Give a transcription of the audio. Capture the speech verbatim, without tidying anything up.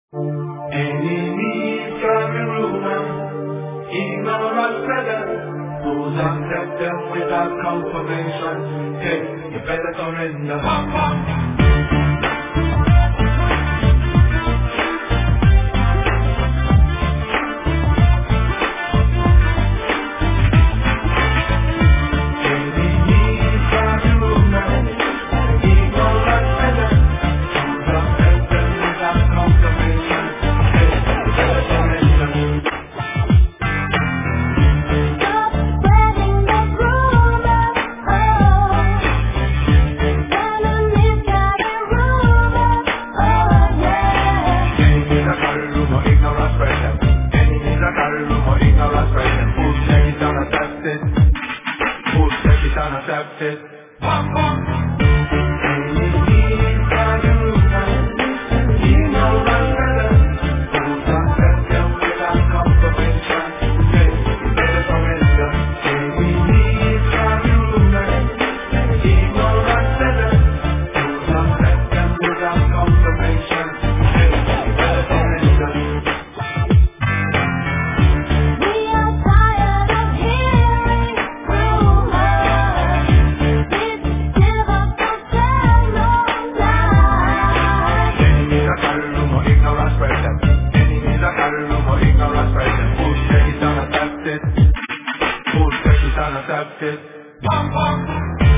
Enemies coming rumor, ignorant presence. Those accept them without confirmation. Hey, you better surrender. Bam, bam. Unaccepted. Bam, bam. Enemies coming rumor, ignorant presence. Those accept them without confirmation. Hey, you better surrender. Enemies coming rumor, ignorant presence. Those accept them without confirmation. Hey, you better surrender. Unaccepted. Bam, bam.